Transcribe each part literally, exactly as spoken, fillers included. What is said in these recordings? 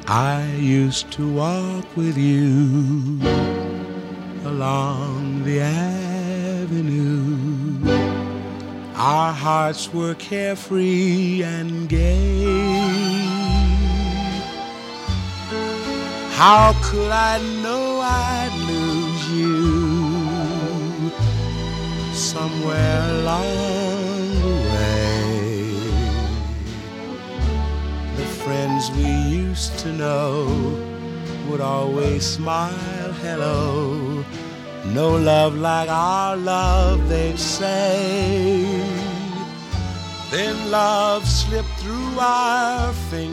I used to walk with you along the avenue. Our hearts were carefree and gay. How could I know I'd lose you somewhere along the way? The friends we used to know would always smile hello. No love like our love, they'd say. Then love slipped through our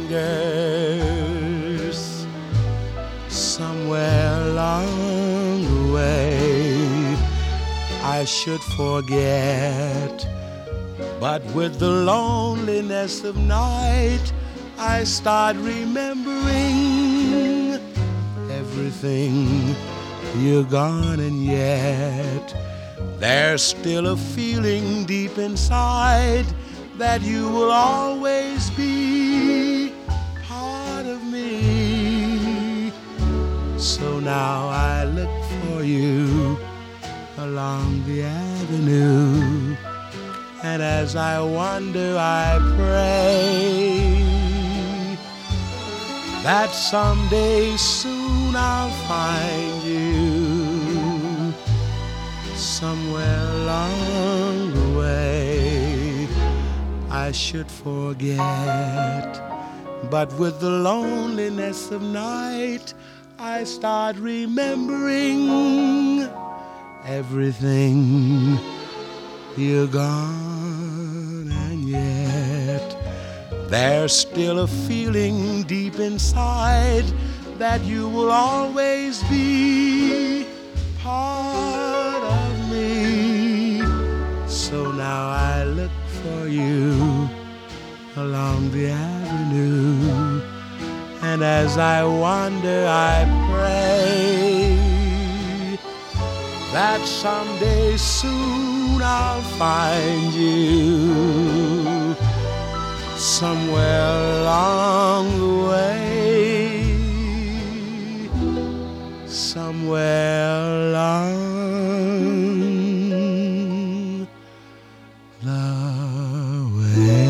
fingers somewhere along the way. I should forget, but with the loneliness of night, I start remembering everything. You're gone, and yet there's still a feeling deep inside that you will always be part of me. So now I look for you along the avenue, and as I wander I pray that someday soon I'll find you somewhere along the way. I should forget, but with the loneliness of night, I start remembering everything. You're gone, and yet there's still a feeling deep inside that you will always be part of me. So now I look for you along the avenue, and as I wander I pray that someday soon I'll find you somewhere along the way, somewhere along the way.